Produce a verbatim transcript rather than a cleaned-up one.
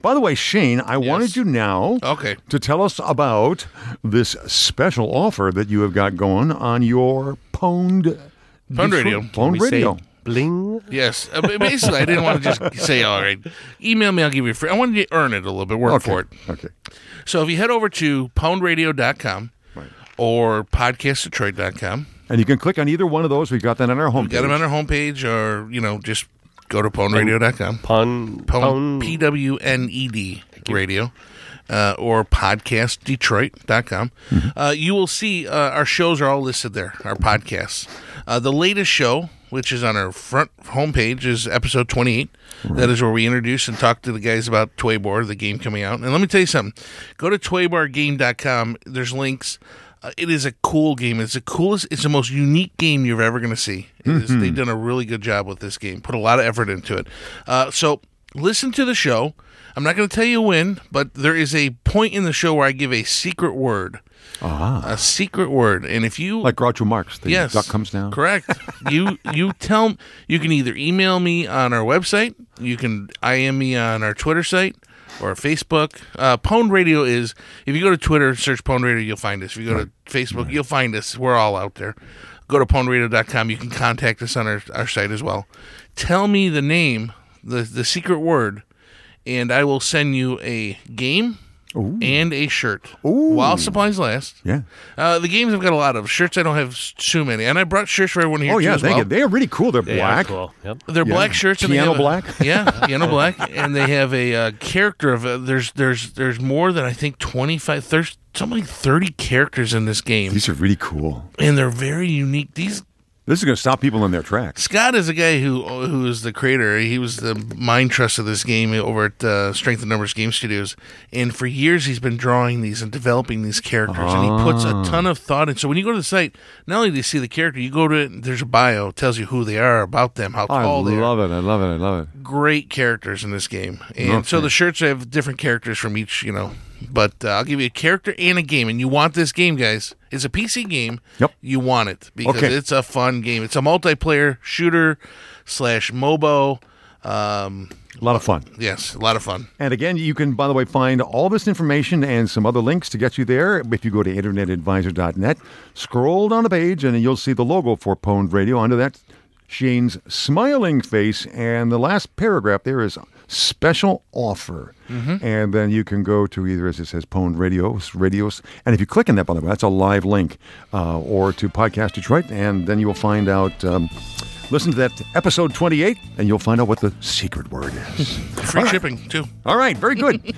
By the way, Shane, I Yes. wanted you now Okay. to tell us about this special offer that you have got going on your Pwned Pwned Radio. Pwned We say Radio. bling. Yes. Uh, but basically, I didn't want to just say, all right, email me, I'll give you a free. I wanted you to earn it a little bit, work Okay. for it. Okay. So if you head over to pwned radio dot com Right. or podcast detroit dot com, And you can click on either one of those. We've got that on our homepage. get them on our homepage, or, you know, just go to pwned radio dot com. Pun. Pwn, Pun. P W N E D radio, uh, or podcast detroit dot com. Mm-hmm. Uh, you will see uh, our shows are all listed there, our podcasts. Uh, the latest show, which is on our front homepage, is episode twenty-eight. That is where we introduce and talk to the guys about Twaybor, the game coming out. And let me tell you something. Go to twaybar game dot com. There's links. Uh, it is a cool game. It's the coolest. It's the most unique game you're ever going to see. It is, they've done a really good job with this game. Put a lot of effort into it. Uh, so listen to the show. I'm not going to tell you when, but there is a point in the show where I give a secret word. Ah. A secret word. And if you Like Groucho Marx. The yes, duck comes down. Correct. you you tell you can either email me on our website, you can I M me on our Twitter site or Facebook. Uh, Pwned Radio is, if you go to Twitter, search Pwned Radio, you'll find us. If you go to Facebook, you'll find us. We're all out there. Go to pwned radio dot com. You can contact us on our, our site as well. Tell me the name, the the secret word, and I will send you a game. Ooh. And a shirt Ooh. while supplies last. Yeah. Uh, the games I've got a lot of. Shirts I don't have s- too many. And I brought shirts for everyone here Oh, too yeah. as Thank well. you. They are really cool. They're They black. are cool. Yep. They're Yeah. black shirts. And they Piano have a- black? Yeah, piano black. And they have a uh, character of, uh, there's there's there's more than I think twenty-five, there's something like thirty characters in this game. These are really cool. And they're very unique. These This is going to stop people in their tracks. Scott is a guy who who is the creator. He was the mind trust of this game over at uh, Strength in Numbers Game Studios, and for years he's been drawing these and developing these characters, and he puts a ton of thought in. So when you go to the site, not only do you see the character, you go to it. There's a bio, it tells you who they are, about them, how I tall they are. love it. I love it. I love it. Great characters in this game, and so Okay. the shirts have different characters from each, you know. But uh, I'll give you a character and a game, and you want this game, guys. It's a P C game. Yep. You want it because Okay. it's a fun game. It's a multiplayer shooter slash MOBO. Um, A lot of fun. yes, a lot of fun. And again, you can, by the way, find all this information and some other links to get you there. If you go to internet advisor dot net, scroll down the page, and you'll see the logo for Pwned Radio. Under that, Shane's smiling face, and the last paragraph there is special offer. Mm-hmm. And then you can go to either, as it says, Pwned Radios, Radios. And if you click on that, by the way, that's a live link, uh, or to Podcast Detroit, and then you'll find out. Um, listen to that episode twenty-eight, and you'll find out what the secret word is. Free shipping too. All right, very good.